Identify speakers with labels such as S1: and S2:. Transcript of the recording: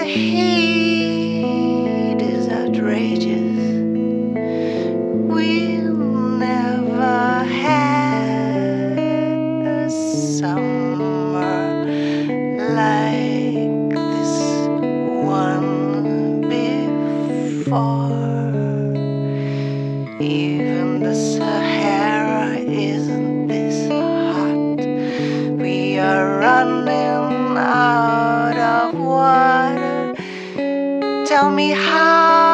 S1: heat is outrageous. We'll never have a summer like this one before. Even the Sahara isn't this hot. We are running out of water. Tell me how